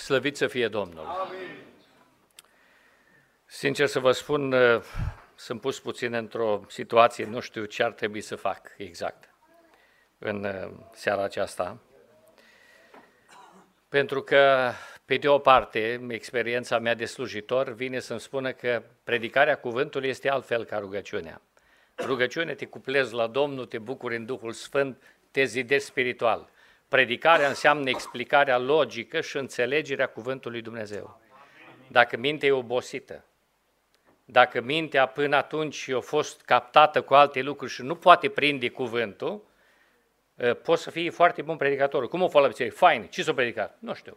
Slăvit să fie Domnul! Amin. Sincer să vă spun, sunt pus puțin într-o situație, nu știu ce ar trebui să fac exact în seara aceasta. Pentru că, pe de o parte, experiența mea de slujitor vine să-mi spună că predicarea cuvântului este altfel ca rugăciunea. Rugăciunea te cuplezi la Domnul, te bucuri în Duhul Sfânt, te zidești spiritual. Predicarea înseamnă explicarea logică și înțelegerea cuvântului Dumnezeu. Dacă mintea e obosită, dacă mintea până atunci a fost captată cu alte lucruri și nu poate prinde cuvântul, poți să fii foarte bun predicator. Cum o fă la biserică? Fain. Ce s-a predicat? Nu știu.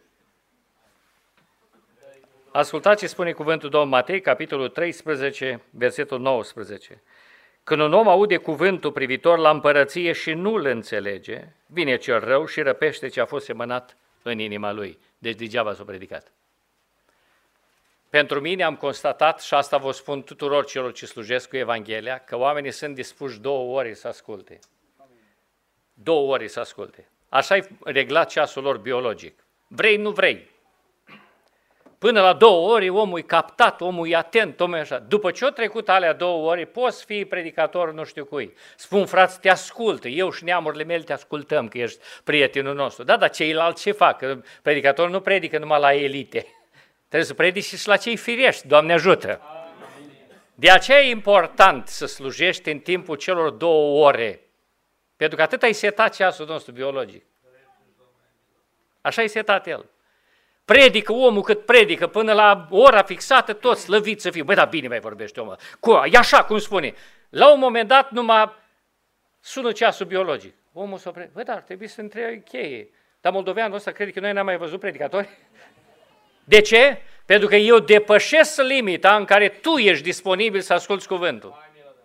Ascultați ce spune cuvântul Domnului Matei, capitolul 13, versetul 19. Când un om aude cuvântul privitor la împărăție și nu îl înțelege, vine cel rău și răpește ce a fost semănat în inima lui. Deci degeaba s-a predicat. Pentru mine am constatat, și asta vă spun tuturor celor ce slujesc cu Evanghelia, că oamenii sunt dispuși 2 ore să asculte. 2 ore să asculte. Așa-i reglat ceasul lor biologic. Vrei, nu vrei. Până la 2 ore omul e captat, omul e atent, omul e așa. După ce au trecut alea 2 ore, poți fi predicator nu știu cui. Spun, frați, te ascultă, eu și neamurile mele te ascultăm, că ești prietenul nostru. Da, dar ceilalți ce fac? Că predicatorul nu predică numai la elite. Trebuie să predici și la cei firești, Doamne ajută. De aceea e important să slujești în timpul celor 2 ore. Pentru că atât ai setat ceasul nostru biologic. Așa ai setat el. Predică omul cât predică, până la ora fixată, tot slăvit să fie. Băi, da, bine mai vorbește omul. E așa cum spune. La un moment dat numai sună ceasul biologic. Omul s-o predică. Băi, dar ar trebui să încheie. Dar moldoveanul ăsta crede că noi n-am mai văzut predicatori. De ce? Pentru că eu depășesc limita în care tu ești disponibil să asculți cuvântul.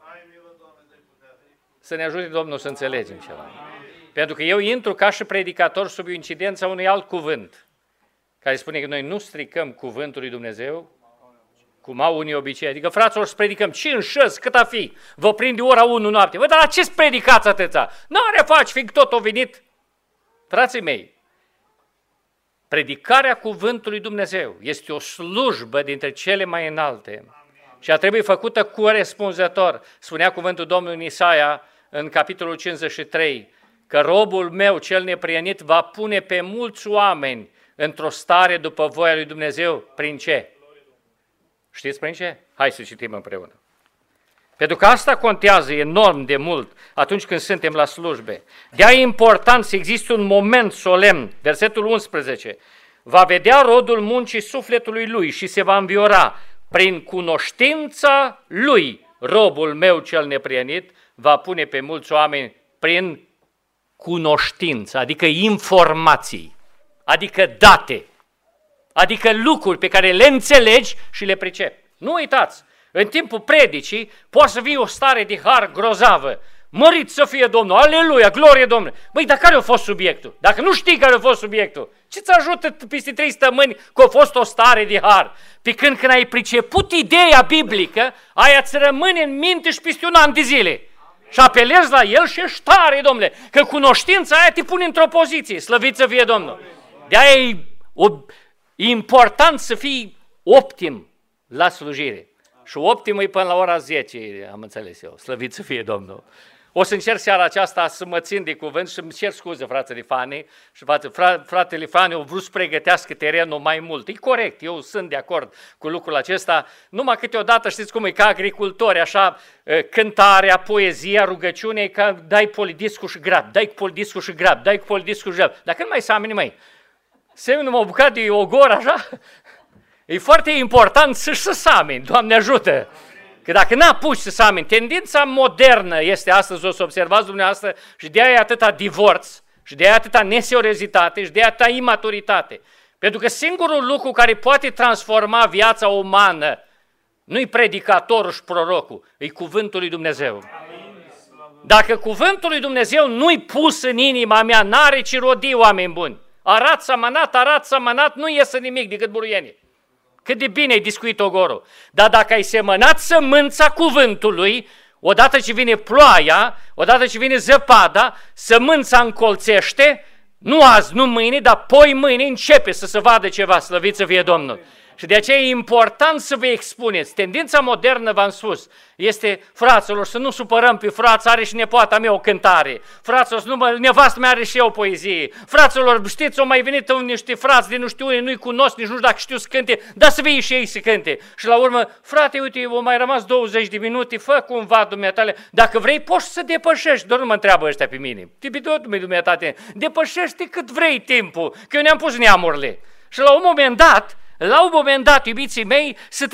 Să ne ajute Domnul să înțelegem ceva. Pentru că eu intru ca și predicator sub incidența unui alt cuvânt, care spune că noi nu stricăm cuvântul lui Dumnezeu, cum au unii obicei. Adică, fraților, să predicăm 5-6, cât a fi, vă prinde ora 1 noapte. Bă, dar la ce-ți predicați atâția? N-are faci, fiindcă tot o venit. Frații mei, predicarea cuvântului Dumnezeu este o slujbă dintre cele mai înalte și a trebuit făcută corespunzător. Spunea cuvântul Domnului în Isaia, în capitolul 53, că robul meu cel neprienit va pune pe mulți oameni într-o stare după voia lui Dumnezeu. Prin ce? Știți prin ce? Hai să citim împreună. Pentru că asta contează enorm de mult atunci când suntem la slujbe. De-aia e important să existe un moment solemn. Versetul 11. Va vedea rodul muncii sufletului lui și se va înviora. Prin cunoștința lui, robul meu cel neprienit va pune pe mulți oameni prin cunoștință, adică informații, adică date, adică lucruri pe care le înțelegi și le pricepi. Nu uitați, în timpul predicii poate să fie o stare de har grozavă. Mărit să fie Domnul, aleluia, glorie Domnului. Băi, dar care a fost subiectul? Dacă nu știi care a fost subiectul, ce-ți ajută peste 3 săptămâni că a fost o stare de har? Pe când ai priceput ideea biblică, aia îți rămâne în minte și peste 1 an de zile. Și apelezi la el și ești tare, domnule, că cunoștința aia te pune într-o poziție, slăvit să fie Domnul. De-aia e important să fii optim la slujire. Și optimul e până la ora 10, am înțeles eu, slăvit să fie Domnul. O să încerc seara aceasta să mă țin de cuvânt și îmi cer scuze, fratele Fani, și fratele Fani a vrut să pregătească terenul mai mult. E corect, eu sunt de acord cu lucrul acesta, numai câteodată știți cum e, ca agricultori, așa, cântarea, poezia, rugăciunea, e ca dai polidiscul și grab, dai cu polidiscul și grab, dai cu polidiscul și grab. Dar când mai seamănă, măi? Semnul mă bucat de ogor, așa? E foarte important să sameni, Doamne ajută! Că dacă n-apuci să sameni, tendința modernă este astăzi, o să observați dumneavoastră, și de aia e atâta divorț, și de aia e atâta neseriositate, și de aia atâta imaturitate. Pentru că singurul lucru care poate transforma viața umană nu-i predicatorul și prorocul, e cuvântul lui Dumnezeu. Dacă cuvântul lui Dumnezeu nu-i pus în inima mea, n-are ce rodi, oameni buni. Arat sămănat, nu iese nimic decât buruienie. Cât de bine ai discuit ogorul. Dar dacă ai semănat sămânța cuvântului, odată ce vine ploaia, odată ce vine zăpada, sămânța încolțește, Nu azi, nu mâine, dar poi mâine începe să se vadă ceva, slăvit să fie Domnul. Și de aceea e important să vă expuneți. Tendința modernă, v-am spus, este, fraților, să nu supărăm pe frați, are și nepoata mea o cântare. Fraților, nevastă mea are și eu o poezie. Fraților, știți, au mai venit niște frați din nu știu unde, nu-i cunosc, nici nu știu dacă știu să cânte, dar să vii și ei să cânte. Și la urmă, frate, uite, au mai rămas 20 de minute, fă cumva, dumneatale, dacă vrei, poți să depășești. Doar nu mă întreabă ăștia pe mine. Dumneatate, depășește cât vrei timpul, că eu ne-am pus neamurile. Și la un moment dat, iubiții mei,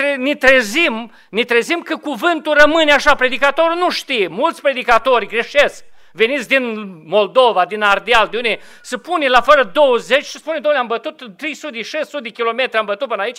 ne trezim că cuvântul rămâne așa, predicatorul nu știe, mulți predicatori greșesc, veniți din Moldova, din Ardeal, de unde se pune la fără 20 și spune, Doamne, am bătut 300-600 de kilometri, am bătut până aici,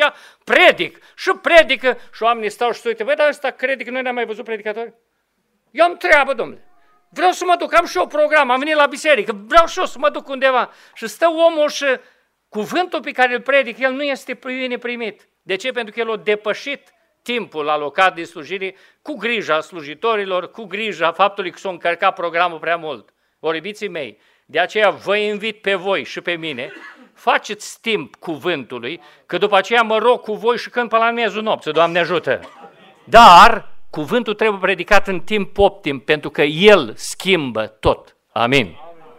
predică și oamenii stau și se uită, băi, dar ăsta crede că noi n-am mai văzut predicatori? Eu am treabă, domnule, vreau să mă duc, am și eu program, am venit la biserică, vreau și eu să mă duc undeva și stă omul și cuvântul pe care îl predic, el nu este bine primit. De ce? Pentru că el a depășit timpul alocat de slujire cu grija slujitorilor, cu grija faptului că s-a încărcat programul prea mult. Ori, iubiții mei, de aceea vă invit pe voi și pe mine, faceți timp cuvântului, că după aceea mă rog cu voi și cânt pe la miezul nopții, Doamne ajută. Dar cuvântul trebuie predicat în timp optim, pentru că el schimbă tot. Amin.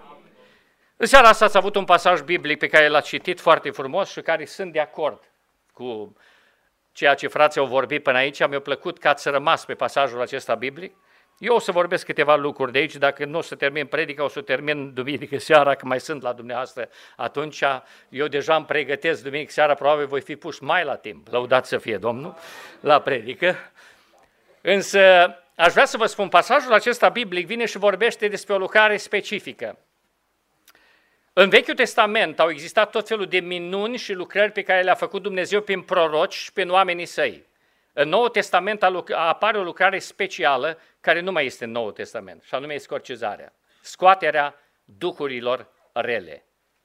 În seara asta ați avut un pasaj biblic pe care l-ați citit foarte frumos și care sunt de acord cu ceea ce frații au vorbit până aici. Mi-a plăcut că ați rămas pe pasajul acesta biblic. Eu o să vorbesc câteva lucruri de aici, dacă nu o să termin predica, o să termin duminică seara, că mai sunt la dumneavoastră. Atunci eu deja îmi pregătesc duminică seara, probabil voi fi pus mai la timp, lăudat să fie Domnul, la predică. Însă aș vrea să vă spun, pasajul acesta biblic vine și vorbește despre o lucrare specifică. În Vechiul Testament au existat tot felul de minuni și lucrări pe care le-a făcut Dumnezeu prin proroci și prin oamenii săi. În Noul Testament apare o lucrare specială care nu mai este în Noul Testament, și anume exorcizarea, scoaterea duhurilor rele.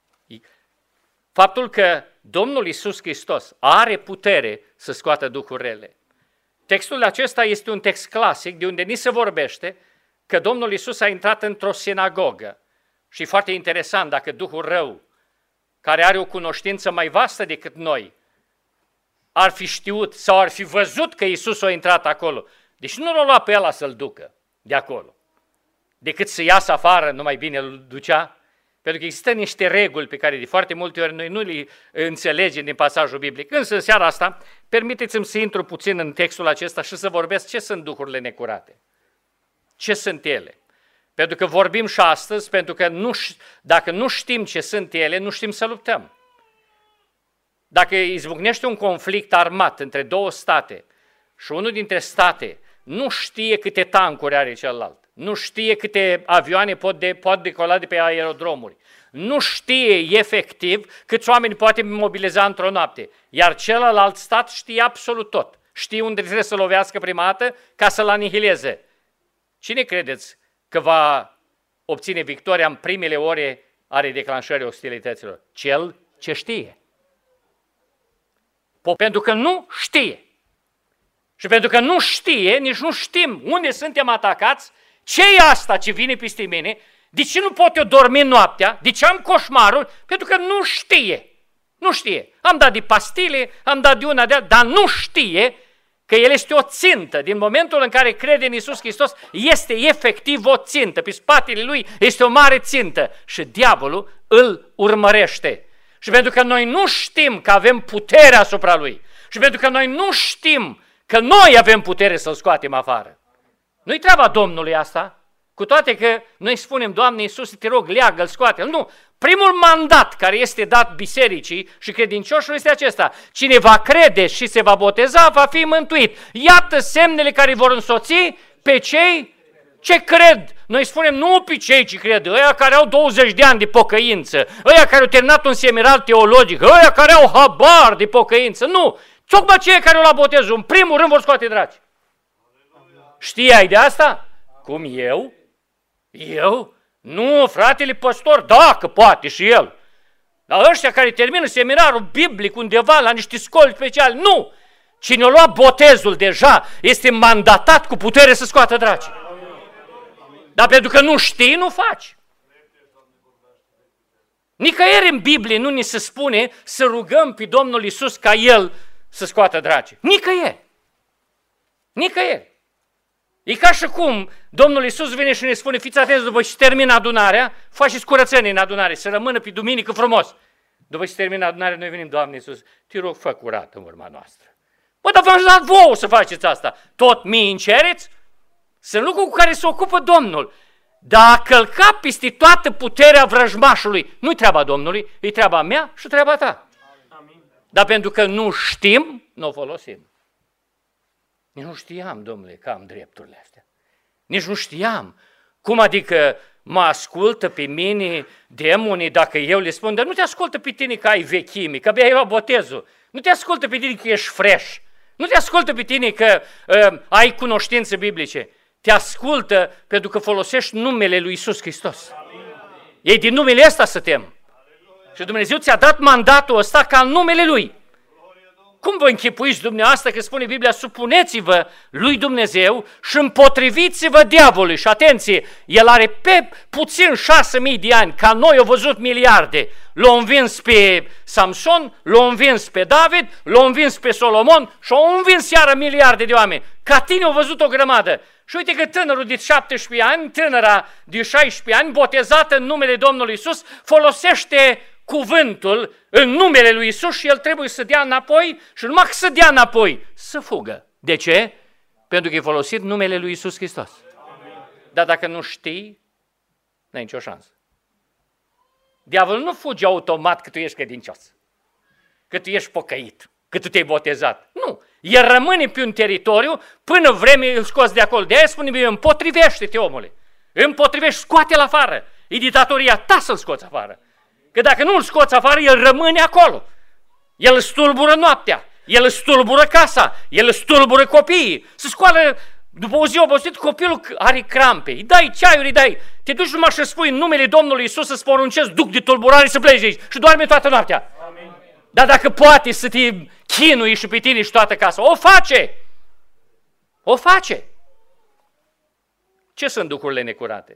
Faptul că Domnul Iisus Hristos are putere să scoată duhuri rele. Textul acesta este un text clasic de unde ni se vorbește că Domnul Iisus a intrat într-o sinagogă. Și foarte interesant, dacă Duhul rău, care are o cunoștință mai vastă decât noi, ar fi știut sau ar fi văzut că Iisus a intrat acolo, deci nu l-a luat pe ăla să-l ducă de acolo, decât să iasă afară, numai bine îl ducea, pentru că există niște reguli pe care de foarte multe ori noi nu le înțelegem din pasajul biblic. Însă în seara asta, permiteți-mi să intru puțin în textul acesta și să vorbesc ce sunt duhurile necurate, ce sunt ele. Pentru că vorbim și astăzi, pentru că dacă nu știm ce sunt ele, nu știm să luptăm. Dacă izbucnește un conflict armat între două state și unul dintre state nu știe câte tancuri are celălalt, nu știe câte avioane pot decola de pe aerodromuri, nu știe efectiv câți oameni poate mobiliza într-o noapte, iar celălalt stat știe absolut tot, știe unde trebuie să lovească prima dată ca să-l anihileze. Cine credeți că va obține victoria în primele ore ale declanșării ostilităților? Cel ce știe. Pentru că nu știe. Și pentru că nu știe, nici nu știm unde suntem atacați, ce e asta ce vine peste mine, de ce nu pot eu dormi noaptea, de ce am coșmaruri, pentru că nu știe. Nu știe. Am dat de pastile, am dat de una de alta, dar nu știe că el este o țintă. Din momentul în care crede în Iisus Hristos, este efectiv o țintă. Pe spatele lui este o mare țintă și diavolul îl urmărește. Și pentru că noi nu știm că avem putere asupra lui și pentru că noi nu știm că noi avem putere să-l scoatem afară. Nu-i treaba Domnului asta, cu toate că noi spunem, Doamne Iisuse, te rog, leagă-l, scoate-l. Nu, primul mandat care este dat bisericii și credincioșilor este acesta. Cine va crede și se va boteza, va fi mântuit. Iată semnele care vor însoți pe cei ce cred. Noi spunem nu pe cei ce cred, ăia care au 20 de ani de pocăință, ăia care au terminat un seminar teologic, ăia care au habar de pocăință. Nu, tocmai cei care au la botezul, în primul rând vor scoate draci. Știai de asta? Cum eu? Eu? Nu, fratele păstor, da, că poate și el. Dar ăștia care termină seminarul biblic undeva la niște școli speciale, nu! Cine a luat botezul deja este mandatat cu putere să scoată draci. Dar pentru că nu știi, nu faci. Nicăieri în Biblie nu ni se spune să rugăm pe Domnul Iisus ca El să scoată dracii. Nicăieri. Nicăieri. E ca și cum Domnul Iisus vine și ne spune, fiți atenți, după ce termină adunarea, faceți curățenie în adunare, să rămână pe duminică frumos. După ce termină adunarea, noi venim, Doamne Iisus, te rog, fă curat în urma noastră. Bă, dar v-am dat vouă să faceți asta. Tot mie îmi cereți? Sunt lucruri cu care se ocupă Domnul. Dar a călca peste toată puterea vrăjmașului, nu-i treaba Domnului, e treaba mea și treaba ta. Amin. Dar pentru că nu știm, nu o folosim. Nici nu știam, domnule, că am drepturile astea. Nici nu știam. Cum adică mă ascultă pe mine demonii dacă eu le spun, dar nu te ascultă pe tine că ai vechime, că abia ai luat botezul. Nu te ascultă pe tine că ești fresh. Nu te ascultă pe tine că ai cunoștințe biblice. Te ascultă pentru că folosești numele lui Iisus Hristos. Ei din numele ăsta să tem. Și Dumnezeu ți-a dat mandatul ăsta ca în numele Lui. Cum vă închipuiți dumneavoastră că spune Biblia, supuneți-vă lui Dumnezeu și împotriviți-vă diavolului. Și atenție, el are pe puțin 6.000 de ani, ca noi au văzut miliarde. L-au învins pe Samson, l-au învins pe David, l-au învins pe Solomon și au învins iară miliarde de oameni. Ca tine au văzut o grămadă. Și uite că tânărul de 17 ani, tânăra de 16 ani, botezată în numele Domnului Iisus, folosește cuvântul în numele lui Iisus și el trebuie să dea înapoi și numai că să dea înapoi, să fugă. De ce? Pentru că e folosit numele lui Iisus Hristos. Amin. Dar dacă nu știi, n-ai nicio șansă. Diavolul nu fuge automat că tu ești credincios, că tu ești pocăit, că tu te-ai botezat. Nu. El rămâne pe un teritoriu până vreme îl scoți de acolo. De aia spune Biblia, împotrivește-te, omule. Împotrivește, scoate-l afară. E datoria ta să-l scoți afară. Că dacă nu îl scoți afară, el rămâne acolo. El stulbură noaptea, el stulbură casa, el stulbură copiii. Se scoală, după o zi obosit, copilul are crampe. Îi dai ceaiuri, îi dai. Te duci numai și spui în numele Domnului Iisus să-ți poruncesc duc de tulburare să pleci de aici și doarme toată noaptea. Amin. Dar dacă poate să te chinui și pe tine și toată casa, o face. O face. Ce sunt duhurile necurate?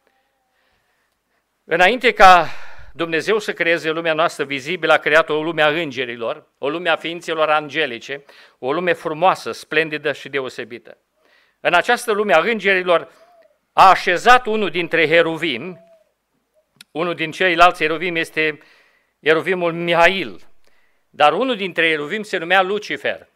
Înainte ca Dumnezeu să creeze lumea noastră vizibilă, a creat o lume a îngerilor, o lume a ființelor angelice, o lume frumoasă, splendidă și deosebită. În această lume a îngerilor a așezat unul dintre heruvimi, unul din ceilalți heruvimi este heruvimul Mihail, dar unul dintre heruvimi se numea Lucifer.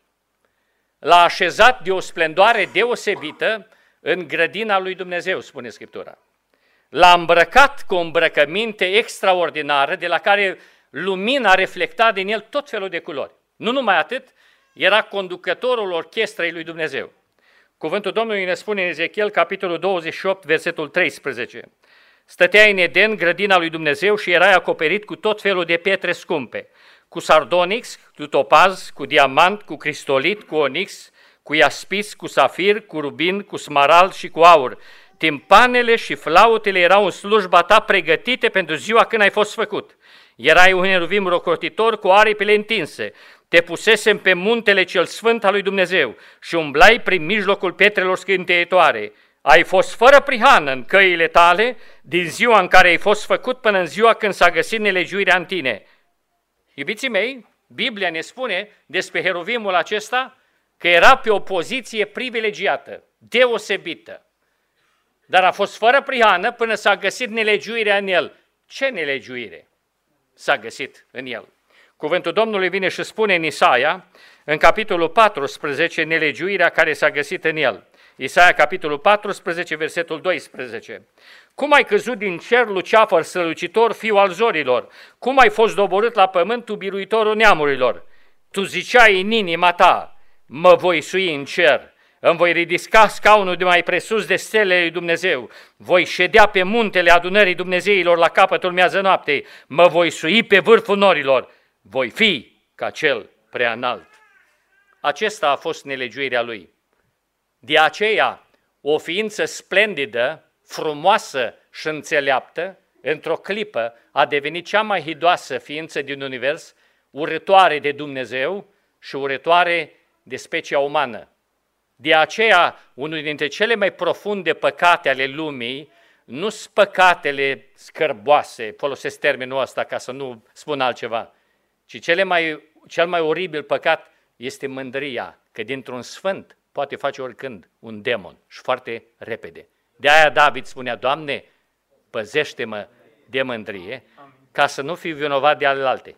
L-a așezat de o splendoare deosebită în grădina lui Dumnezeu, spune Scriptura. L-a îmbrăcat cu o îmbrăcăminte extraordinară, de la care lumina reflecta din el tot felul de culori. Nu numai atât, era conducătorul orchestrei lui Dumnezeu. Cuvântul Domnului ne spune în Ezechiel, capitolul 28, versetul 13. Stăteai în Eden, grădina lui Dumnezeu, și erai acoperit cu tot felul de pietre scumpe, cu sardonix, cu topaz, cu diamant, cu cristolit, cu onix, cu iaspis, cu safir, cu rubin, cu smarald și cu aur. Timpanele și flautele erau în slujba ta pregătite pentru ziua când ai fost făcut. Erai un heruvim rocotitor cu aripile întinse. Te pusesem pe muntele cel sfânt al lui Dumnezeu și umblai prin mijlocul pietrelor scânteietoare. Ai fost fără prihană în căile tale din ziua în care ai fost făcut până în ziua când s-a găsit nelegiuirea în tine. Iubiții mei, Biblia ne spune despre heruvimul acesta că era pe o poziție privilegiată, deosebită. Dar a fost fără prihană până s-a găsit nelegiuirea în el. Ce nelegiuire s-a găsit în el? Cuvântul Domnului vine și spune în Isaia, în capitolul 14, nelegiuirea care s-a găsit în el. Isaia, capitolul 14, versetul 12. Cum ai căzut din cer, luceafăr strălucitor, fiu al zorilor? Cum ai fost doborât la pământ, tu biruitorul neamurilor? Tu ziceai în inima ta, mă voi sui în cer. Îmi voi ridica scaunul de mai presus de stelele lui Dumnezeu. Voi ședea pe muntele adunării Dumnezeilor la capătul miază noaptei. Mă voi sui pe vârful norilor. Voi fi ca cel prea înalt. Acesta a fost nelegiuirea lui. De aceea, o ființă splendidă, frumoasă și înțeleaptă, într-o clipă a devenit cea mai hidoasă ființă din univers, urătoare de Dumnezeu și urătoare de specia umană. De aceea, unul dintre cele mai profunde păcate ale lumii nu sunt păcatele scârboase, folosesc termenul ăsta ca să nu spun altceva, ci cel mai oribil păcat este mândria, că dintr-un sfânt poate face oricând un demon și foarte repede. De aia David spunea, Doamne, păzește-mă de mândrie, ca să nu fiu vinovat de alealte.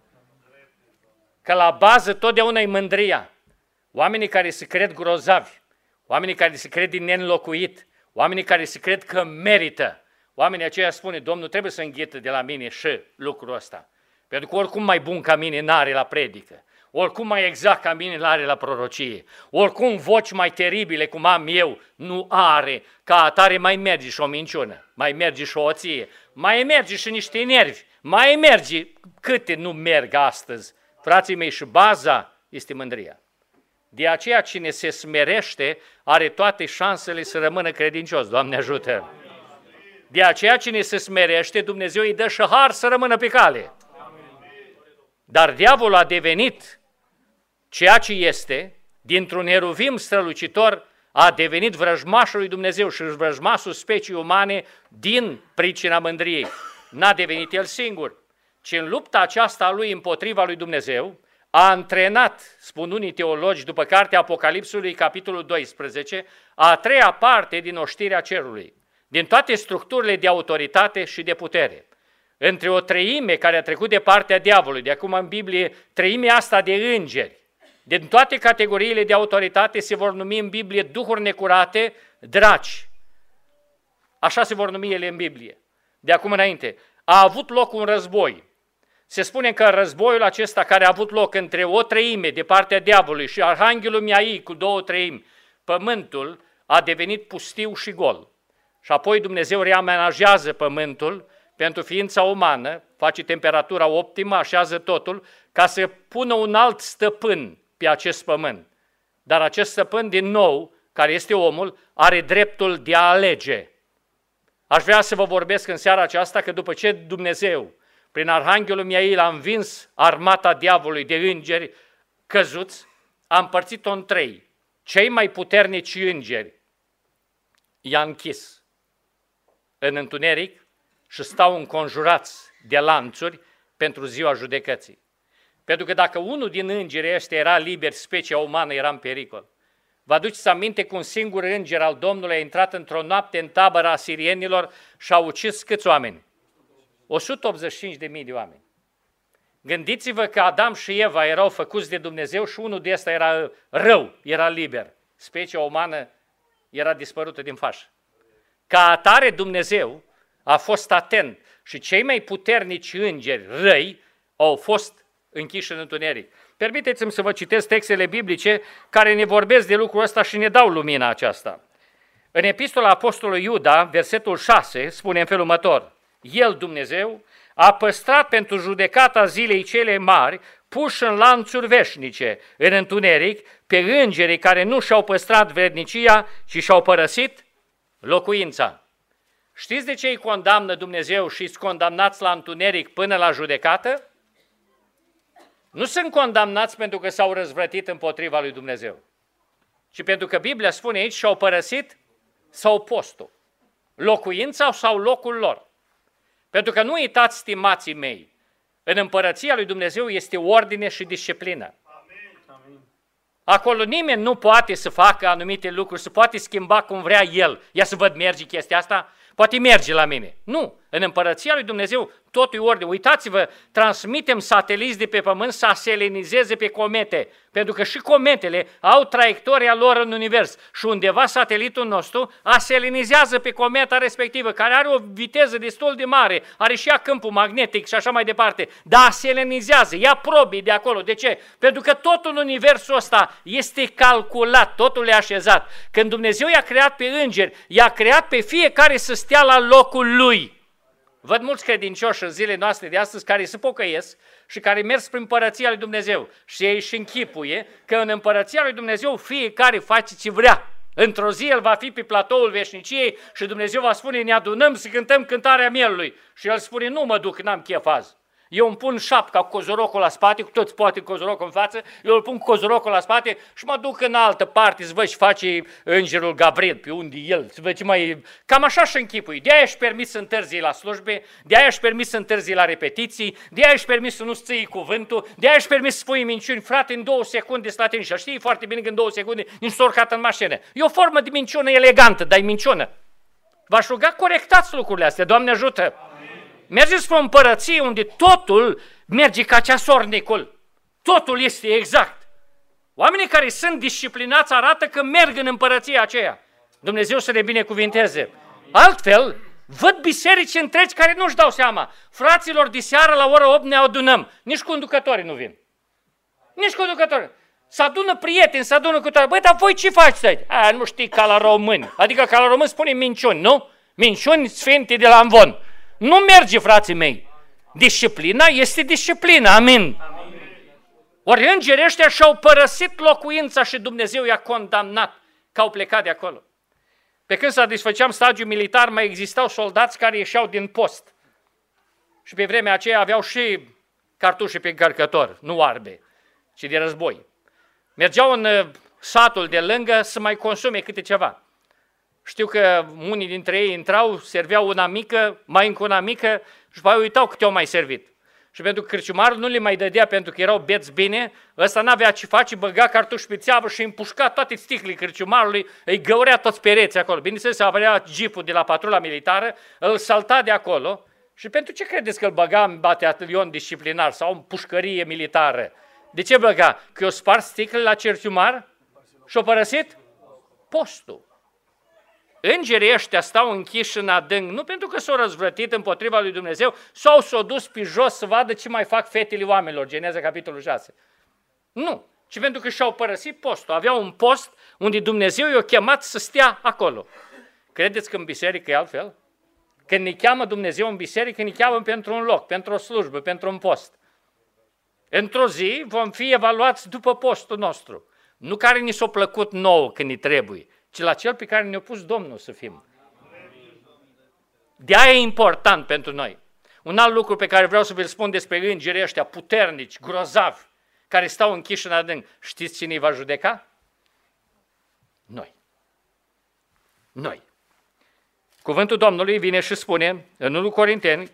Că la bază totdeauna e mândria. Oamenii care se cred grozavi, oamenii care se cred din neînlocuit, oamenii care se cred că merită, oamenii aceia spune, Domnul trebuie să înghită de la mine și lucrul ăsta. Pentru că oricum mai bun ca mine n-are la predică, oricum mai exact ca mine n-are la prorocie, oricum voci mai teribile cum am eu nu are, ca atare mai merge și o minciună, mai merge și o oție, mai merge și niște nervi, mai merge câte nu merg astăzi. Frații mei, și baza este mândria. De aceea cine se smerește are toate șansele să rămână credincios. Doamne ajută! De aceea cine se smerește, Dumnezeu îi dă și har să rămână pe cale. Dar diavolul a devenit ceea ce este, dintr-un heruvim strălucitor, a devenit vrăjmașul lui Dumnezeu și vrăjmașul speciei umane din pricina mândriei. N-a devenit el singur, ci în lupta aceasta a lui împotriva lui Dumnezeu, a antrenat, spun unii teologi, după cartea Apocalipsului, capitolul 12, a treia parte din oștirea cerului, din toate structurile de autoritate și de putere. Între o treime care a trecut de partea diavolului, de acum în Biblie, treimea asta de îngeri, din toate categoriile de autoritate se vor numi în Biblie duhuri necurate, draci. Așa se vor numi ele în Biblie. De acum înainte, a avut loc un război. Se spune că războiul acesta care a avut loc între o treime de partea diavolului și arhanghelul Miai cu 2/3, pământul a devenit pustiu și gol. Și apoi Dumnezeu reamenajează pământul pentru ființa umană, face temperatura optimă, așează totul, ca să pună un alt stăpân pe acest pământ. Dar acest stăpân, din nou, care este omul, are dreptul de a alege. Aș vrea să vă vorbesc în seara aceasta că după ce Dumnezeu, prin arhanghelul Miail, a învins armata diavolului de îngeri căzuți, a împărțit-o în trei. Cei mai puternici îngeri i-a închis în întuneric și stau înconjurați de lanțuri pentru ziua judecății. Pentru că dacă unul din îngerii ăștia era liber, specia umană era în pericol. Vă aduceți aminte că un singur înger al Domnului a intrat într-o noapte în tabăra asirienilor și a ucis câți oameni? 185.000 de oameni. Gândiți-vă că Adam și Eva erau făcuți de Dumnezeu și unul de ăsta era rău, era liber. Specia umană era dispărută din fașă. Ca atare Dumnezeu a fost atent și cei mai puternici îngeri răi au fost închiși în întuneric. Permiteți-mi să vă citesc textele biblice care ne vorbesc de lucrul ăsta și ne dau lumina aceasta. În epistola Apostolului Iuda, versetul 6, spune în felul următor: El, Dumnezeu, a păstrat pentru judecata zilei cele mari, puși în lanțuri veșnice, în întuneric, pe îngerii care nu și-au păstrat vrednicia, ci și-au părăsit locuința. Știți de ce îi condamnă Dumnezeu și îți condamnați la întuneric până la judecată? Nu sunt condamnați pentru că s-au răzvrătit împotriva lui Dumnezeu, ci pentru că Biblia spune aici și-au părăsit sau postul, locuința sau locul lor. Pentru că nu uitați, stimații mei, în împărăția lui Dumnezeu este ordine și disciplină. Acolo nimeni nu poate să facă anumite lucruri, să poate schimba cum vrea el. Ia să văd, merge chestia asta? Poate merge la mine. Nu, în împărăția lui Dumnezeu totul e ordine. Uitați-vă, transmitem sateliți de pe pământ să aselenizeze pe comete, pentru că și cometele au traiectoria lor în univers și undeva satelitul nostru aselenizează pe cometa respectivă, care are o viteză destul de mare, are și ea câmpul magnetic și așa mai departe, dar aselenizează, ia probii de acolo. De ce? Pentru că totul în universul ăsta este calculat, totul e așezat. Când Dumnezeu i-a creat pe îngeri, i-a creat pe fiecare să stea la locul lui. Văd mulți credincioși în zilele noastre de astăzi care se pocăiesc și care merg prin împărăția lui Dumnezeu și ei își închipuie că în împărăția lui Dumnezeu fiecare face ce vrea. Într-o zi el va fi pe platoul veșniciei și Dumnezeu va spune: ne adunăm să cântăm cântarea mielului. Și el spune: nu mă duc, n-am chef azi. eu îmi pun șapca cu cozorocul la spate, cu toți poate cozorocul în față, eu îl pun cu cozorocul la spate și mă duc în altă parte, să văd și face îngerul Gabriel, pe unde el, să văd ce mai... Cam așa și închipui. De-aia ești permis să întârzi la slujbe, de-aia ești permis să întârzi la repetiții, de-aia ești permis să nu ții cuvântul, de-aia ești permis să spui minciuni. Frate, în 2 secunde stă atent și știi foarte bine că în 2 secunde nici s-a urcat în mașină. E o formă de minciună elegantă, dar e minciună. V-aș ruga, corectați lucrurile astea, Doamne ajută! Amin. Mergeți spre o împărăție unde totul merge ca ceasornicul. Totul este exact. Oamenii care sunt disciplinați arată că merg în împărăția aceea. Dumnezeu să ne binecuvinteze. Altfel, văd biserici întregi care nu-și dau seama. Fraților, diseară la ora 8 ne adunăm. Nici conducătorii nu vin. Nici conducătorii. Se adună prieteni, se adună cu toate. Băi, dar voi ce faceți? Nu știi ca la români. Adică ca la români spune minciuni, nu? Minciuni sfinte de la amvon. Nu merge, frații mei. Disciplina este disciplină. Amin. Ori îngerii ăștia și-au părăsit locuința și Dumnezeu i-a condamnat că au plecat de acolo. Pe când satisfăceam stagiul militar, mai existau soldați care ieșeau din post. Și pe vremea aceea aveau și cartușe pe încărcător, nu arbe, ci de război. Mergeau în satul de lângă să mai consume câte ceva. Știu că unii dintre ei intrau, serveau una mică, mai încă una mică și după aia uitau câte au mai servit. Și pentru că cârciumarul nu le mai dădea pentru că erau beți bine, ăsta n-avea ce face, băga cartuși pe țeavă și îi împușca toate sticlele cârciumarului, îi găurea toți pereții acolo. Bineînțeles, apărea jeepul de la patrula militară, îl salta de acolo și pentru ce credeți că îl băga în batalion disciplinar sau în pușcărie militară? De ce băga? Că i-o spart sticlele la cerciumar și-o părăsit postul. Îngerii ăștia stau închiși în adânc, nu pentru că s-au răzvrătit împotriva lui Dumnezeu sau s-au dus pe jos să vadă ce mai fac fetele oamenilor, Geneza capitolul 6. Nu, ci pentru că și-au părăsit postul. Aveau un post unde Dumnezeu i-a chemat să stea acolo. Credeți că în biserică e altfel? Când ne cheamă Dumnezeu în biserică, ne cheamă pentru un loc, pentru o slujbă, pentru un post. Într-o zi vom fi evaluați după postul nostru, nu care ni s-a plăcut nouă când ni trebuie, ci la cel pe care ne-a pus Domnul să fim. De-aia e important pentru noi. Un alt lucru pe care vreau să vi-l spun despre îngerii ăștia puternici, grozavi, care stau închiși în adânc. Știți cine îi va judeca? Noi. Noi. Cuvântul Domnului vine și spune în 1 Corinteni,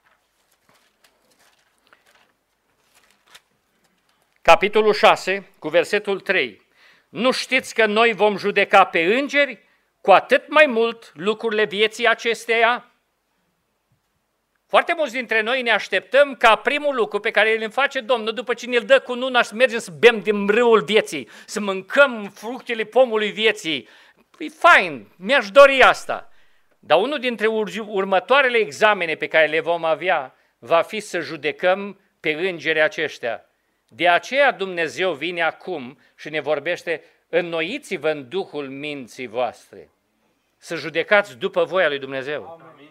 capitolul 6, cu versetul 3. Nu știți că noi vom judeca pe îngeri, cu atât mai mult lucrurile vieții acesteia? Foarte mulți dintre noi ne așteptăm ca primul lucru pe care îl face Domnul, după ce ne-l dă cu nuna, să mergem să bem din râul vieții, să mâncăm fructele pomului vieții. E fain, mi-aș dori asta. Dar unul dintre următoarele examene pe care le vom avea va fi să judecăm pe îngerii aceștia. De aceea Dumnezeu vine acum și ne vorbește, înnoiți-vă în Duhul minții voastre, să judecați după voia lui Dumnezeu. Amin.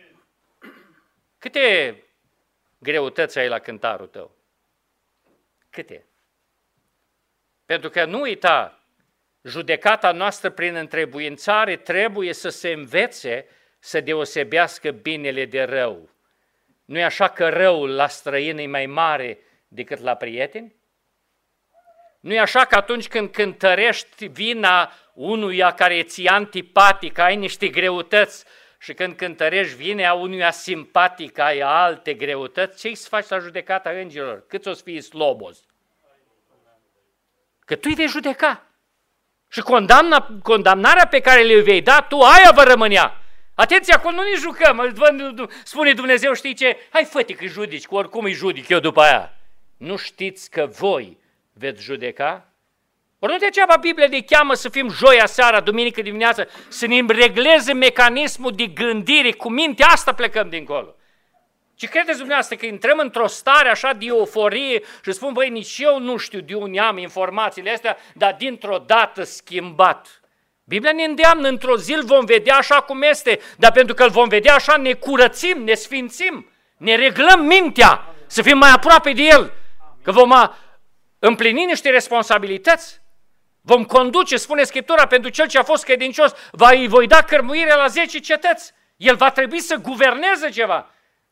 Câte greutăți ai la cântarul tău? Câte? Pentru că nu uita, judecata noastră prin întrebuințare trebuie să se învețe să deosebească binele de rău. Nu e așa că răul la străin e mai mare decât la prieteni? Nu e așa că atunci când cântărești vina unuia care ți-e antipatic, ai niște greutăți, și când cântărești vina unuia simpatic, ai alte greutăți, ce-i să faci la judecata îngerilor? Cât o să fii sloboz? Că tu îi vei judeca. Și condamnarea pe care le vei da, tu aia va rămânea. Atenție, acolo nu ne jucăm. Spune Dumnezeu, știi ce? Hai, fă-te că judici, că oricum îi judic eu după aia. Nu știți că voi veți judeca? Ori nu degeaba Biblia ne cheamă să fim joia seara, duminică dimineață, să ne regleze mecanismul de gândire, cu mintea asta plecăm dincolo. Și credeți dumneavoastră că intrăm într-o stare așa de euforie și spun, băi, nici eu nu știu de unde am informațiile astea, dar dintr-o dată schimbat. Biblia ne îndeamnă, într-o zi îl vom vedea așa cum este, dar pentru că îl vom vedea așa ne curățim, ne sfințim, ne reglăm mintea, să fim mai aproape de El, că vom împlini niște responsabilități. Vom conduce, spune Scriptura, pentru cel ce a fost credincios, îi voi da cărmuire la 10 cetăți. El va trebui să guverneze ceva.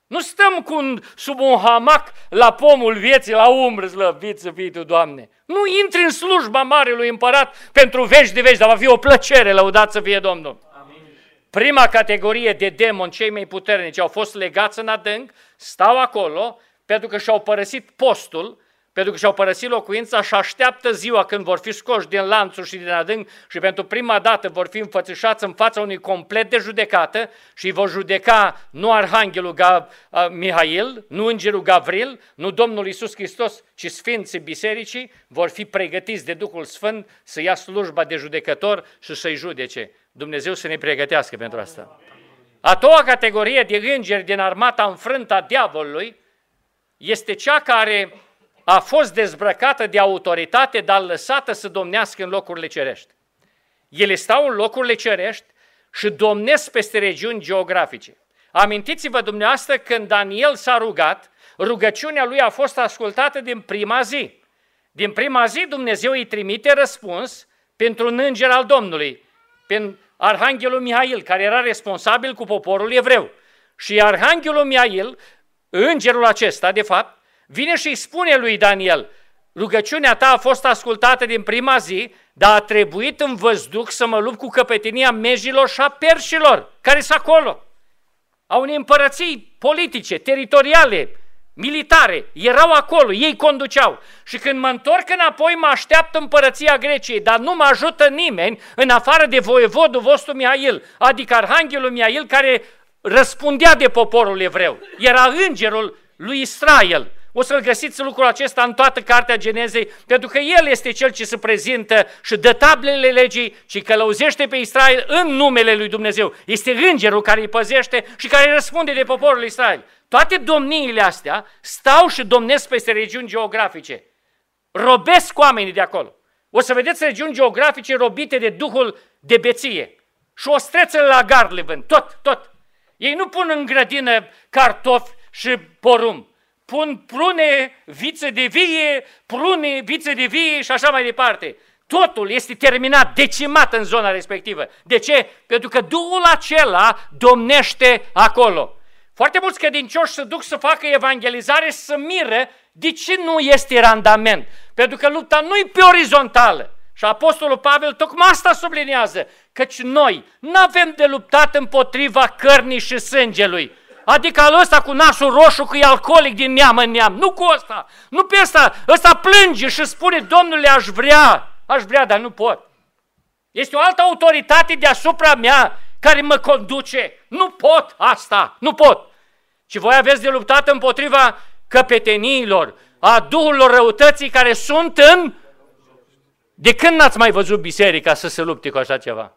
Nu stăm sub un hamac la pomul vieții, la umbră, slăvit să fii Tu, Doamne. Nu intri în slujba Marelui Împărat pentru veci de veci, dar va fi o plăcere, lăudat să fie Domnul. Amin. Prima categorie de demoni, cei mai puternici, au fost legați în adânc, stau acolo pentru că și-au părăsit postul, pentru că și-au părăsit locuința și așteaptă ziua când vor fi scoși din lanțuri și din adânc și pentru prima dată vor fi înfățișați în fața unui complet de judecată și îi vor judeca nu Arhanghelul Mihail, nu Îngerul Gavril, nu Domnul Iisus Hristos, ci Sfinții Bisericii vor fi pregătiți de Duhul Sfânt să ia slujba de judecător și să-i judece. Dumnezeu să ne pregătească pentru asta. A doua categorie de îngeri din armata înfrântă a diavolului este cea care a fost dezbrăcată de autoritate, dar lăsată să domnească în locurile cerești. Ele stau în locurile cerești și domnesc peste regiuni geografice. Amintiți-vă dumneavoastră când Daniel s-a rugat, rugăciunea lui a fost ascultată din prima zi. Din prima zi Dumnezeu îi trimite răspuns pentru un înger al Domnului, prin Arhanghelul Mihail, care era responsabil cu poporul evreu. Și Arhanghelul Mihail, îngerul acesta, de fapt, vine și îi spune lui Daniel, rugăciunea ta a fost ascultată din prima zi, dar a trebuit în văzduh să mă lupt cu căpetenia mejilor și a perșilor, care sunt acolo. Au unei împărății politice, teritoriale, militare, erau acolo, ei conduceau. Și când mă întorc înapoi, mă așteaptă împărăția Greciei, dar nu mă ajută nimeni în afară de voievodul vostru Mihail, adică Arhanghelul Mihail, care răspundea de poporul evreu. Era îngerul lui Israel. O să-l găsiți lucrul acesta în toată cartea Genezei, pentru că el este cel ce se prezintă și dă tablele legii și călăuzește pe Israel în numele lui Dumnezeu. Este îngerul care îi păzește și care răspunde de poporul Israel. Toate domniile astea stau și domnesc peste regiuni geografice. Robesc oamenii de acolo. O să vedeți regiuni geografice robite de duhul de beție. Și ostrețele la gard le vând, tot. Ei nu pun în grădină cartofi și porumb. Pun prune, vițe de vie, prune, vițe de vie și așa mai departe. Totul este terminat, decimat în zona respectivă. De ce? Pentru că Duhul acela domnește acolo. Foarte mulți credincioși se duc să facă evangelizare, să miră de ce nu este randament. Pentru că lupta nu e pe orizontală. Și Apostolul Pavel tocmai asta subliniază, căci noi nu avem de luptat împotriva cărnii și sângelui. Adică al ăsta cu nasul roșu, că e alcoolic din neam în neam. Nu cu ăsta, nu pe ăsta. Ăsta plânge și spune, Domnule, aș vrea, dar nu pot. Este o altă autoritate deasupra mea care mă conduce. Nu pot asta, nu pot. Și voi aveți de luptat împotriva căpeteniilor, a duhurilor răutății care sunt în... De când n-ați mai văzut biserica să se lupte cu așa ceva?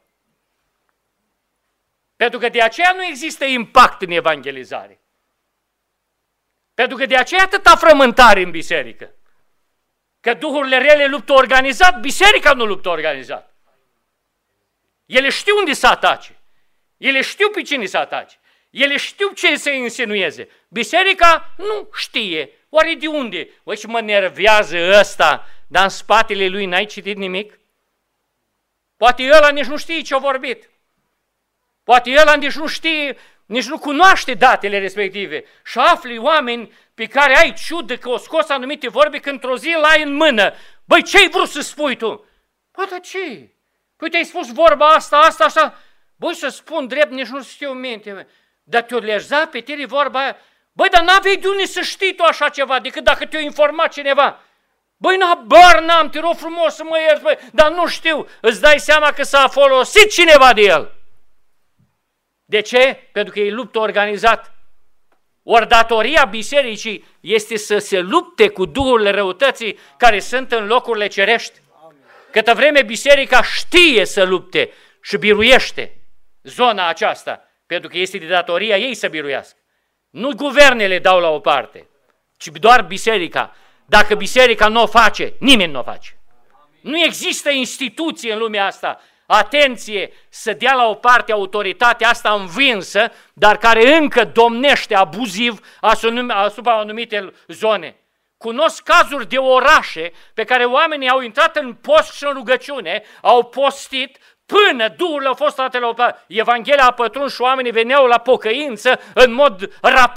Pentru că de aceea nu există impact în evangelizare. Pentru că de aceea atâta frământare în biserică. Că duhurile rele luptă organizat, biserica nu luptă organizat. Ele știu unde să atace. Ele știu pe cine să atace. Ele știu ce să insinueze. Biserica nu știe. Oare de unde? Băi, și mă nervează ăsta, dar în spatele lui n-ai citit nimic? Poate ăla nici nu știe ce-a vorbit. Poate ăla nici nu știe, nici nu cunoaște datele respective. Și afli oameni pe care ai ciudă că o scos anumite vorbe că într-o zi l-ai în mână. Băi, ce-ai vrut să spui tu? Bă, dar ce? Păi te-ai spus vorba asta, așa. Băi, să spun drept, nici nu știu minte. Dar te-o leza pe tine vorba aia. Băi, dar n-aveai de unde să știi tu așa ceva, decât dacă te-o informat cineva. Băi, n-am, te rog frumos să mă ierți, băi, dar nu știu. Îți dai seama că s-a folosit cineva de el. De ce? Pentru că e luptă organizat. Ori datoria bisericii este să se lupte cu duhurile răutății care sunt în locurile cerești. Câtă vreme biserica știe să lupte și biruiește zona aceasta, pentru că este de datoria ei să biruiască. Nu guvernele dau la o parte, ci doar biserica. Dacă biserica nu o face, nimeni nu o face. Nu există instituție în lumea asta, atenție, să dea la o parte autoritatea asta învinsă, dar care încă domnește abuziv asupra anumite zone. Cunosc cazuri de orașe pe care oamenii au intrat în post și în rugăciune, au postit până duhurile au fost date la o parte. Evanghelia a pătruns și oamenii veneau la pocăință în mod rapid.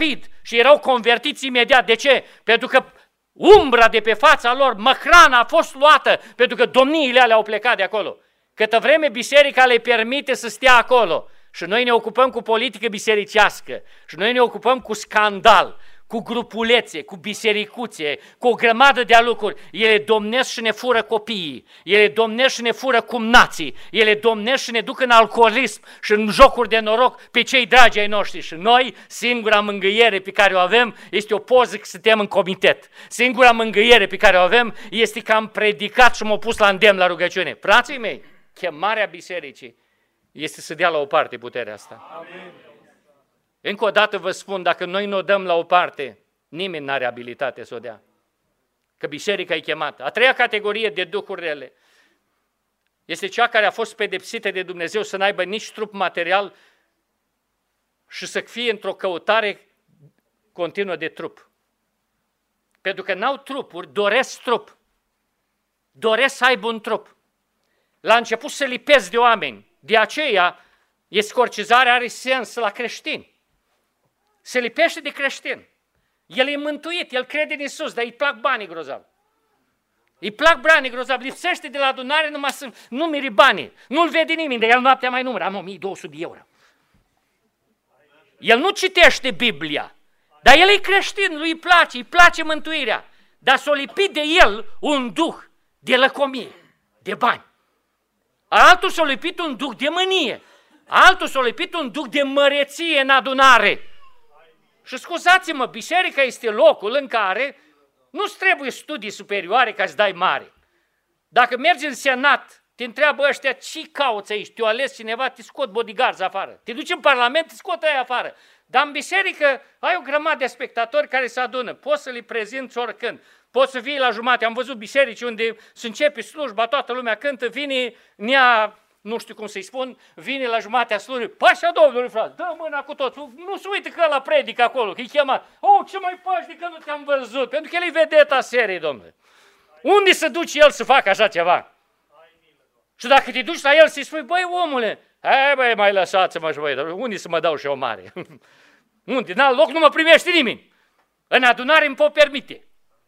și erau convertiți imediat. De ce? Pentru că umbra de pe fața lor, măhrana a fost luată, pentru că domniile alea au plecat de acolo. Câtă vreme biserica le permite să stea acolo și noi ne ocupăm cu politică bisericească și noi ne ocupăm cu scandal, cu grupulețe, cu bisericuțe, cu o grămadă de lucruri. Ele domnesc și ne fură copiii, ele domnesc și ne fură cumnații, ele domnesc și ne duc în alcoolism și în jocuri de noroc pe cei dragi ai noștri. Și noi, singura mângâiere pe care o avem este o poză că suntem în comitet. Singura mângâiere pe care o avem este că am predicat și m-au pus la îndemn la rugăciune. Frații mei, chemarea bisericii este să dea la o parte puterea asta. Amin. Încă o dată vă spun, dacă noi nu o dăm la o parte, nimeni nu are abilitate să o dea. Că biserica e chemată. A treia categorie de duhuri rele este cea care a fost pedepsită de Dumnezeu să n-aibă nici trup material și să fie într-o căutare continuă de trup. Pentru că n-au trupuri, doresc trup. Doresc să aibă un trup. La început se lipesc de oameni. De aceea, escorcizarea are sens la creștini. Se lipește de creștin. El e mântuit, el crede în Iisus, dar îi plac banii grozavi. Îi plac banii grozavi, lipsește de la adunare numai să numeri banii. Nu-l vede nimeni, dar el noaptea mai numără, am 1200 de euro. El nu citește Biblia, dar el e creștin, lui îi place mântuirea. Dar s-o lipit de el un duh de lăcomie, de bani. Altul s-a lipit un duh de mânie, altul s-a lipit un duh de măreție în adunare. Și scuzați-mă, biserica este locul în care nu-ți trebuie studii superioare ca să dai mare. Dacă mergi în senat, te întreabă ăștia ce cauți aici, te-o ales cineva, te scot bodyguards afară. Te duci în parlament, te scot aia afară. Dar în biserică ai o grămadă de spectatori care se adună, poți să le prezinți oricând. Poți să vii la jumate, am văzut biserici unde se începe slujba, toată lumea cântă, vine, nea, nu știu cum să-i spun, vine la jumatea slujbei, pașa Domnului, frate, dă mâna cu tot, nu se uită că la predică acolo, că-i chemat, ce mai pași că nu te-am văzut, pentru că el e vedeta serii, domnule. Unde se duce el să facă așa ceva? Și dacă te duci la el să-i spui, băi, omule, hai băi, mai lăsați-mă și băi, unde să mă dau și eu mare? Unde? În alt loc nu mă primește nimeni. În adunare îmi pot permite.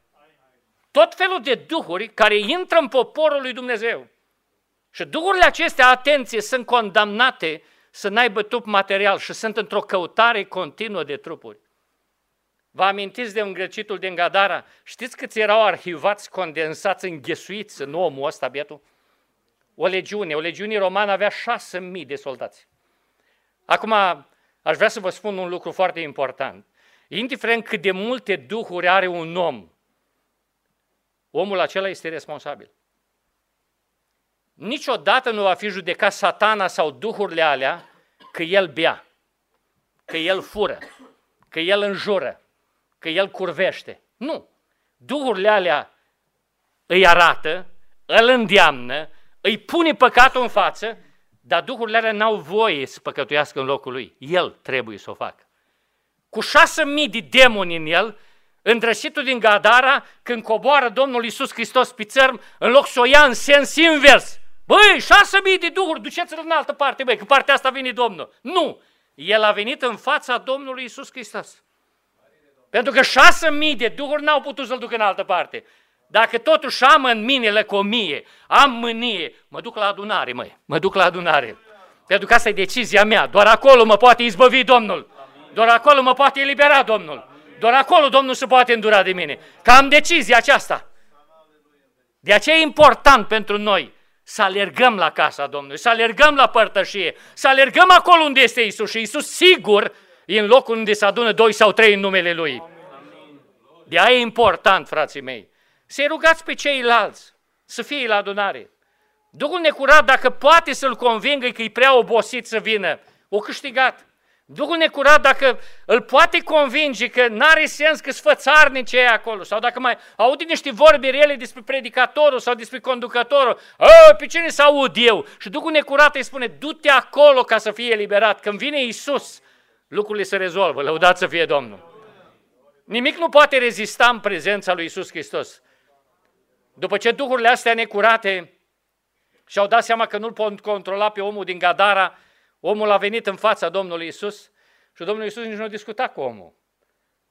Tot felul de duhuri care intră în poporul lui Dumnezeu. Și duhurile acestea, atenție, sunt condamnate să n-aibă trup material și sunt într-o căutare continuă de trupuri. Vă amintiți de îngrăcitul din Gadara? Știți câți erau arhivați, condensați, înghesuiți în omul ăsta, bietul? O legiune romană avea 6.000 de soldați. Acum, aș vrea să vă spun un lucru foarte important. Indiferent cât de multe duhuri are un om, omul acela este responsabil. Niciodată nu va fi judecat Satana sau duhurile alea că el bea, că el fură, că el înjură, că el curvește. Nu. Duhurile alea îi arată, îl îndeamnă, îi pune păcatul în față, dar duhurile alea n-au voie să păcătuiască în locul lui. El trebuie să o facă. Cu 6.000 de demoni în el, îndrăcitul din Gadara, când coboară Domnul Iisus Hristos pe țărm, în loc să o ia în sens invers. Băi, 6.000 de duhuri, duceți-l în altă parte, băi, că partea asta vine Domnul. Nu! El a venit în fața Domnului Iisus Hristos. Pentru că 6.000 de duhuri n-au putut să-l ducă în altă parte. Dacă totuși am în mine lăcomie, am mânie, mă duc la adunare, măi, mă duc la adunare. Pentru că asta e decizia mea, doar acolo mă poate izbăvi Domnul. Doar acolo mă poate elibera Domnul. Doar acolo Domnul se poate îndura de mine. Că am decizia aceasta. De aceea e important pentru noi să alergăm la casa Domnului, să alergăm la părtășie, să alergăm acolo unde este Iisus. Și Iisus sigur e în locul unde se adună 2 sau 3 în numele Lui. De aia e important, frații mei, să-i rugați pe ceilalți să fie la adunare. Duhul necurat, dacă poate să-l convingă că e prea obosit să vină, o câștigat. Duhul necurat, dacă îl poate convinge că n-are sens că-s fățarnici aia acolo, sau dacă mai aude niște vorbe rele despre predicatorul sau despre conducătorul, pe cine să aud eu? Și Duhul necurat îi spune, du-te acolo ca să fie eliberat. Când vine Iisus, lucrurile se rezolvă, lăudați să fie Domnul. Nimic nu poate rezista în prezența lui Iisus Hristos. După ce duhurile astea necurate și-au dat seama că nu-l pot controla pe omul din Gadara, omul a venit în fața Domnului Iisus și Domnul Iisus nici nu a discutat cu omul.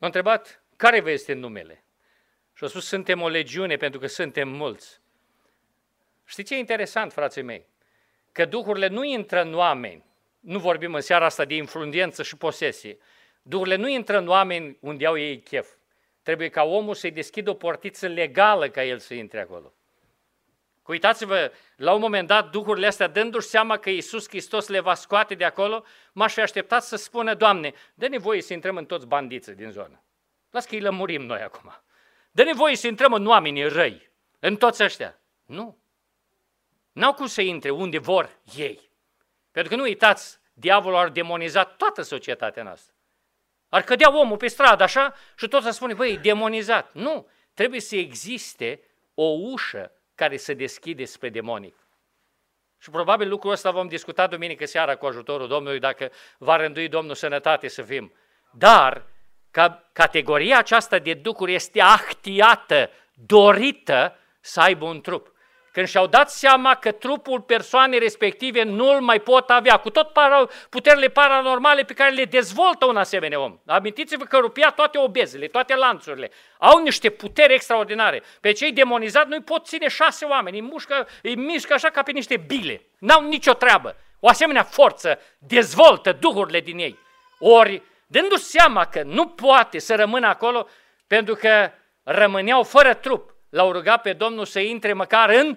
M-a întrebat, care vă este numele? Și a spus, suntem o legiune pentru că suntem mulți. Știți ce e interesant, frații mei? Că duhurile nu intră în oameni. Nu vorbim în seara asta de influență și posesie. Duhurile nu intră în oameni unde au ei chef. Trebuie ca omul să-i deschidă o portiță legală ca el să intre acolo. Uitați-vă, la un moment dat, duhurile astea, dându-și seama că Iisus Hristos le va scoate de acolo, m-aș fi așteptat să spună, Doamne, dă-ne voie să intrăm în toți bandiții din zonă. Las că îi lămurim noi acum. Dă-ne voie să intrăm în oamenii răi, în toți ăștia. Nu. N-au cum să intre unde vor ei. Pentru că nu uitați, diavolul ar demonizat toată societatea noastră. Ar cădea omul pe stradă așa și tot să spune, băi, e demonizat. Nu, trebuie să existe o ușă care se deschide spre demonic. Și probabil lucrul ăsta vom discuta duminică seara cu ajutorul Domnului, dacă va rândui Domnul sănătate să fim. Dar categoria aceasta de duhuri este ahtiată, dorită să aibă un trup. Când și-au dat seama că trupul persoanei respective nu-l mai pot avea, cu tot puterile paranormale pe care le dezvoltă un asemenea om. Amintiți-vă că rupea toate obezele, toate lanțurile. Au niște puteri extraordinare. Pe cei demonizați nu-i pot ține 6 oameni, îi mișcă așa ca pe niște bile. N-au nicio treabă. O asemenea forță dezvoltă duhurile din ei. Ori, dându-și seama că nu poate să rămână acolo, pentru că rămâneau fără trup, l-au rugat pe Domnul să intre măcar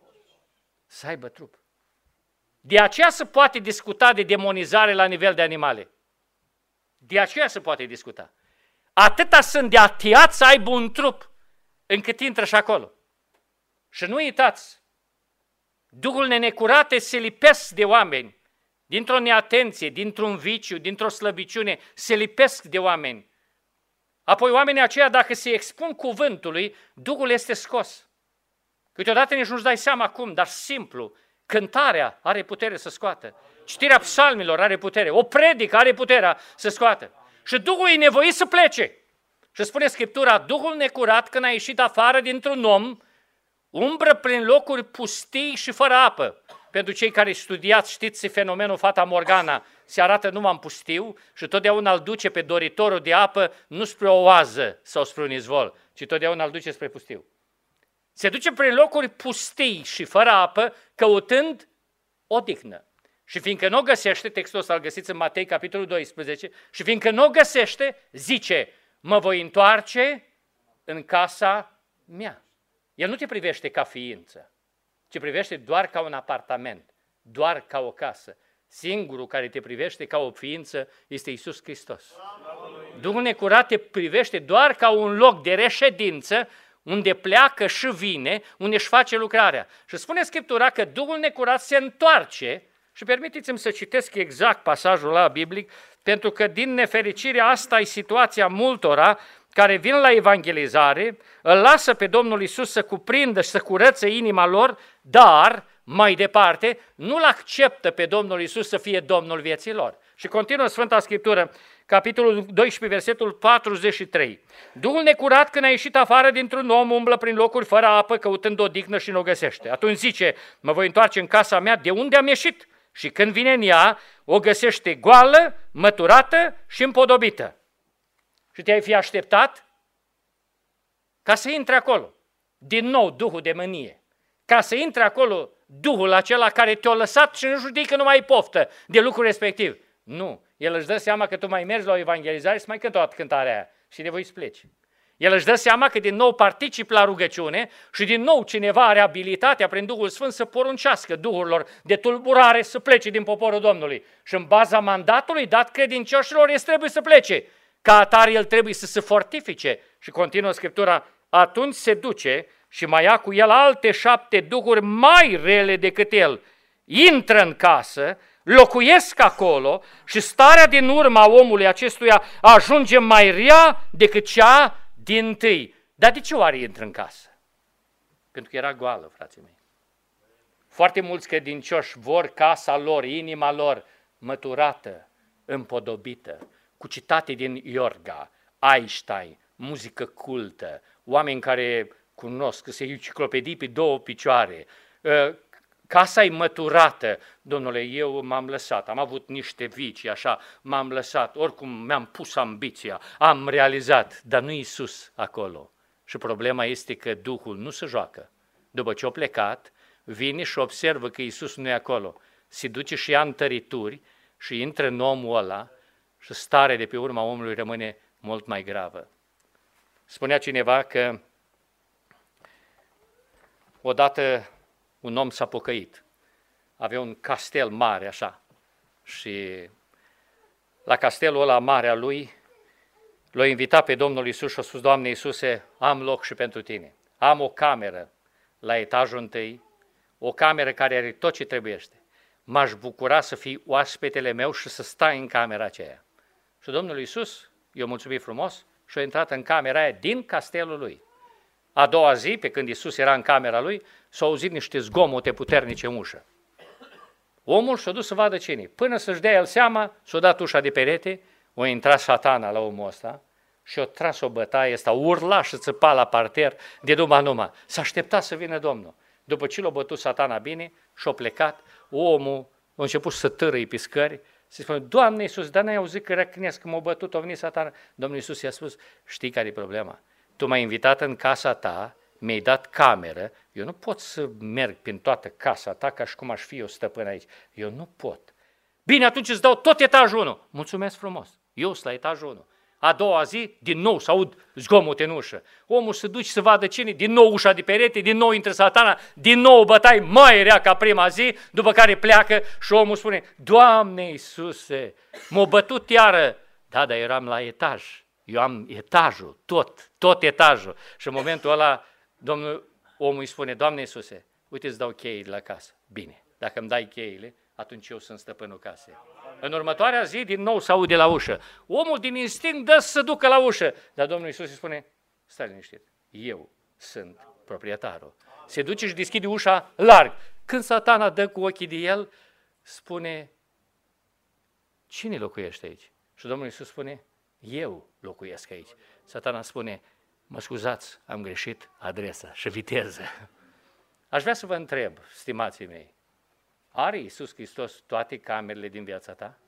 să aibă trup. De aceea se poate discuta de demonizare la nivel de animale. De aceea se poate discuta. Atâta sunt de atiați să aibă un trup, încât intră și acolo. Și nu uitați, duhurile necurate se lipesc de oameni, dintr-o neatenție, dintr-un viciu, dintr-o slăbiciune, se lipesc de oameni. Apoi oamenii aceia, dacă se expun cuvântului, Duhul este scos. Câteodată nici nu-ți dai seama cum, dar simplu, cântarea are putere să scoată. Citirea psalmilor are putere, o predică are puterea să scoată. Și Duhul e nevoit să plece. Și spune Scriptura, Duhul necurat, când a ieșit afară dintr-un om, umbră prin locuri pustii și fără apă. Pentru cei care studiați, știți fenomenul Fata Morgana, se arată numai în pustiu și totdeauna îl duce pe doritorul de apă nu spre o oază sau spre un izvor, ci totdeauna îl duce spre pustiu. Se duce prin locuri pustii și fără apă, căutând odihnă. Și fiindcă nu o găsește, textul ăsta îl găsiți în Matei, capitolul 12, și fiindcă nu o găsește, zice, mă voi întoarce în casa mea. El nu te privește ca ființă, ci privește doar ca un apartament, doar ca o casă. Singurul care te privește ca o ființă este Iisus Hristos. Duhul necurat te privește doar ca un loc de reședință unde pleacă și vine, unde își face lucrarea. Și spune Scriptura că Duhul necurat se întoarce, și permiteți-mi să citesc exact pasajul ăla biblic, pentru că din nefericire asta e situația multora care vin la evangelizare, îl lasă pe Domnul Iisus să cuprindă și să curățe inima lor, dar mai departe nu-L acceptă pe Domnul Iisus să fie Domnul vieții lor. Și continuă Sfânta Scriptură, capitolul 12, versetul 43. Duhul necurat, când a ieșit afară dintr-un om, umblă prin locuri fără apă, căutând odihnă și nu o găsește. Atunci zice, mă voi întoarce în casa mea de unde am ieșit. Și când vine în ea, o găsește goală, măturată și împodobită. Și te-ai fi așteptat ca să intre acolo, din nou, duhul de mânie. Ca să intre acolo duhul acela care te-a lăsat și nu știi că nu mai ai poftă de lucrul respectiv. Nu, el își dă seama că tu mai mergi la o evangelizare și mai cânti o dată cântarea aia și de voi să pleci. El își dă seama că din nou participi la rugăciune și din nou cineva are abilitatea prin Duhul Sfânt să poruncească duhurilor de tulburare să plece din poporul Domnului. Și în baza mandatului dat credincioșilor, el trebuie să plece. Ca atare el trebuie să se fortifice. Și continuă Scriptura, atunci se duce și mai ia cu el alte 7 duhuri mai rele decât el. Intră în casă, locuiesc acolo și starea din urma omului acestuia ajunge mai rea decât cea dintâi. Dar de ce oare intră în casă? Pentru că era goală, frații mei. Foarte mulți credincioși vor casa lor, inima lor măturată, împodobită, cu citate din Iorga, Einstein, muzică cultă, oameni care cunosc, că se enciclopedii pe 2 picioare, Casa e măturată. Domnule, eu m-am lăsat, am avut niște vicii, așa, m-am lăsat, oricum mi-am pus ambiția, am realizat, dar nu Iisus acolo. Și problema este că Duhul nu se joacă. După ce a plecat, vine și observă că Iisus nu e acolo. Se duce și ia în tărituri și intră în omul ăla și starea de pe urma omului rămâne mult mai gravă. Spunea cineva că odată un om s-a pocăit. Avea un castel mare așa și la castelul ăla mare al lui l-a invitat pe Domnul Iisus și a spus: Doamne Iisuse, am loc și pentru tine. Am o cameră la etajul întâi, o cameră care are tot ce trebuiește. M-aș bucura să fii oaspetele meu și să stai în camera aceea. Și Domnul Iisus i-a mulțumit frumos și a intrat în camera aia din castelul lui. A doua zi, pe când Iisus era în camera lui, s-au auzit niște zgomote puternice în ușă. Omul s-a dus să vadă cine. Până să-și dea el seama, s-a dat ușa de perete, a intrat Satana la omul ăsta și a tras o bătaie, ăsta urla și țăpa la parter de numai. S-a așteptat să vină Domnul. După ce l-a bătut Satana bine și-a plecat, omul a început să târâi pe scări, se spune: Doamne Iisus, dar n-ai auzit că răcnesc, că m-a bătut, a venit Satana? Domnul Iisus i-a spus: știi care e problema? Tu m-ai invitat în casa ta, mi-ai dat cameră, eu nu pot să merg prin toată casa ta ca și cum aș fi eu stăpân aici. Eu nu pot. Bine, atunci îți dau tot etajul 1. Mulțumesc frumos. Eu sunt la etajul 1. A doua zi, din nou se aud zgomote în ușă. Omul se duce să vadă cine, din nou ușa de perete, din nou intră Satana, din nou bătaie mai rea ca prima zi, după care pleacă și omul spune: Doamne Iisuse, m-a bătut iară. Da, dar eram la etaj. Eu am etajul, tot etajul. Și în momentul ăla, omul îi spune: Doamne Iisuse, uite, îți dau cheile la casă. Bine, dacă îmi dai cheile, atunci eu sunt stăpânul casei. În următoarea zi, din nou se aude la ușă. Omul din instinct dă să ducă la ușă. Dar Domnul Iisus îi spune: stai liniștit, eu sunt proprietarul. Se duce și deschide ușa larg. Când Satana dă cu ochii de el, spune: cine locuiește aici? Și Domnul Iisus spune: eu locuiesc aici. Satana spune: mă scuzați, am greșit adresa și viteză. Aș vrea să vă întreb, stimații mei, are Iisus Hristos toate camerele din viața ta?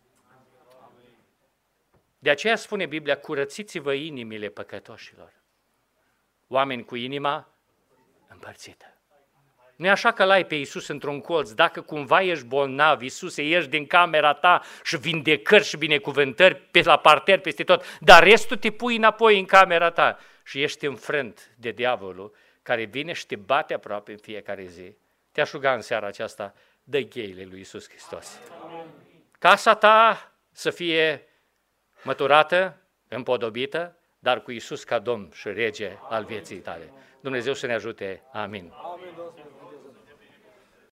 De aceea spune Biblia: curățiți-vă inimile păcătoșilor. Oameni cu inima împărțită. Nu e așa că l-ai pe Iisus într-un colț. Dacă cumva ești bolnav, Iisuse, ieși din camera ta și vindecări și binecuvântări pe la parter peste tot, dar restul te pui înapoi în camera ta și ești înfrânt de diavolul care vine și te bate aproape în fiecare zi. Te-aș ruga în seara aceasta: dă cheile lui Iisus Hristos. Casa ta să fie măturată, împodobită, dar cu Iisus ca Domn și Rege al vieții tale. Dumnezeu să ne ajute. Amin.